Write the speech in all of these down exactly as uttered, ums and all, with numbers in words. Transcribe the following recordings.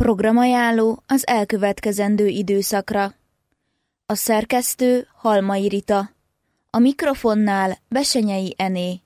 Programajánló az elkövetkezendő időszakra. A szerkesztő Halmai Rita. A mikrofonnál Besenyei Ené.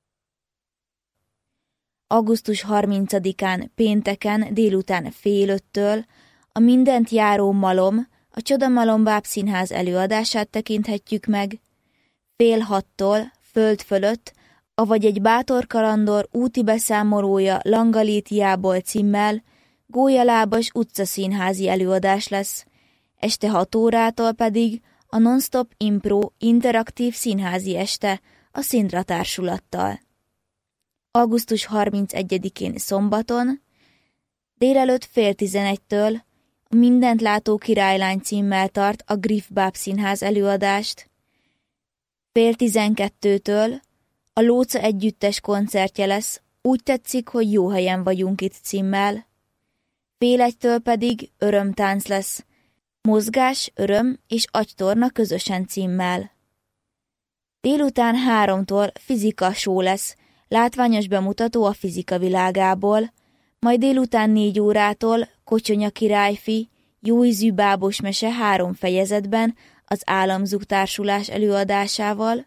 augusztus harmincadikán pénteken délután fél öttől a mindent járó malom, a Csodamalom Bábszínház előadását tekinthetjük meg, fél hattól föld fölött, avagy egy bátor kalandor úti beszámolója Langalítiából címmel gólyalábas utcaszínházi előadás lesz, este hat órától pedig a Non-Stop Impro interaktív színházi este a Szindra társulattal. augusztus harmincegyedikén szombaton, délelőtt fél tizenegytől a Mindent látó királylány címmel tart a Griff Bábszínház előadást, fél tizenkettőtől a Lóca együttes koncertje lesz, úgy tetszik, hogy jó helyen vagyunk itt címmel, fél egytől pedig örömtánc lesz, mozgás, öröm és agytorna közösen címmel. Délután háromtól fizika show lesz, látványos bemutató a fizika világából, majd délután négy órától Kocsonya királyfi, jóízű bábos mese három fejezetben az Államzug társulás előadásával,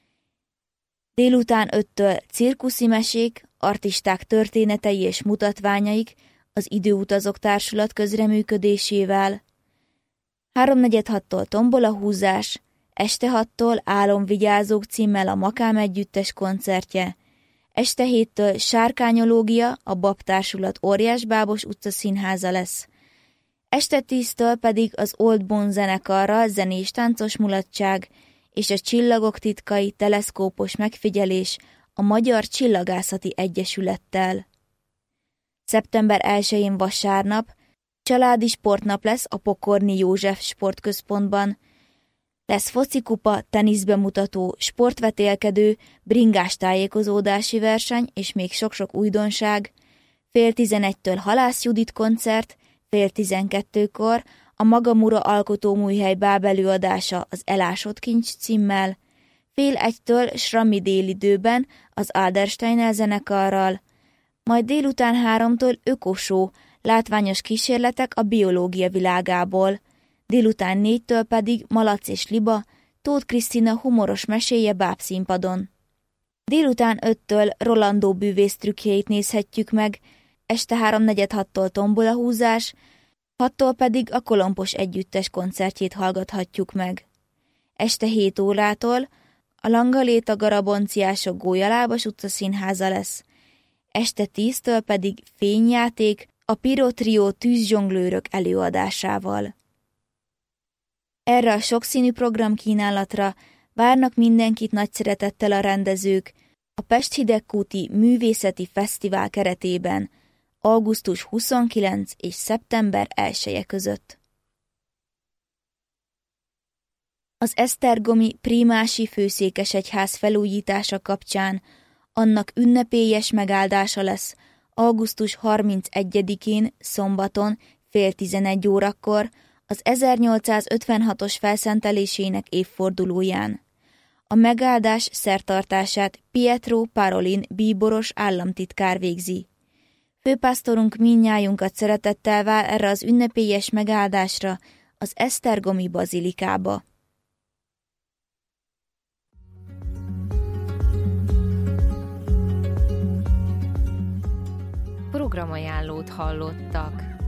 délután öttől cirkuszi mesék, artisták történetei és mutatványaik az Időutazók társulat közreműködésével, háromnegyed hattól tombolahúzás, este hattól Álomvigyázók címmel a Makám együttes koncertje, este héttől sárkányológia, a Bab társulat óriásbábos utcaszínháza lesz, este tíztől pedig az Old Bone zenekarral zenés táncos mulatság és a Csillagok titkai teleszkópos megfigyelés a Magyar Csillagászati Egyesülettel. szeptember elsején vasárnap családi sportnap lesz a Pokorni József Sportközpontban. Lesz focikupa, teniszbemutató, sportvetélkedő, bringás tájékozódási verseny és még sok-sok újdonság. Fél tizenegytől Halász Judit koncert, fél tizenkettőkor a Magamura alkotóműhely báb előadása az Elásott kincs címmel, fél egytől Srammi délidőben az Aldersteiner zenekarral, majd délután háromtól ökosó, látványos kísérletek a biológia világából, délután négytől pedig Malac és Liba, Tóth Krisztina humoros meséje bábszínpadon. Délután öttől Rolandó bűvész trükkjeit nézhetjük meg, este háromnegyed hattól tombolahúzás, hattól pedig a Kolompos együttes koncertjét hallgathatjuk meg. Este hét órától a Langaléta Garabonciások gólyalábas utcaszínháza lesz, este tíztől pedig fényjáték a Piro Trio tűzzsonglőrök előadásával. Erre a sokszínű programkínálatra várnak mindenkit nagy szeretettel a rendezők a Pest Hidegkúti Művészeti Fesztivál keretében augusztus huszonkilencedike és szeptember elseje között. Az esztergomi Prímási Főszékesegyház felújítása kapcsán annak ünnepélyes megáldása lesz augusztus harmincegyedikén szombaton fél tizenegy órakor az ezernyolcszázötvenhatos felszentelésének évfordulóján. A megáldás szertartását Pietro Parolin bíboros államtitkár végzi. Főpásztorunk mindnyájunkat szeretettel vár erre az ünnepélyes megáldásra az esztergomi bazilikába. Programajánlót hallottak.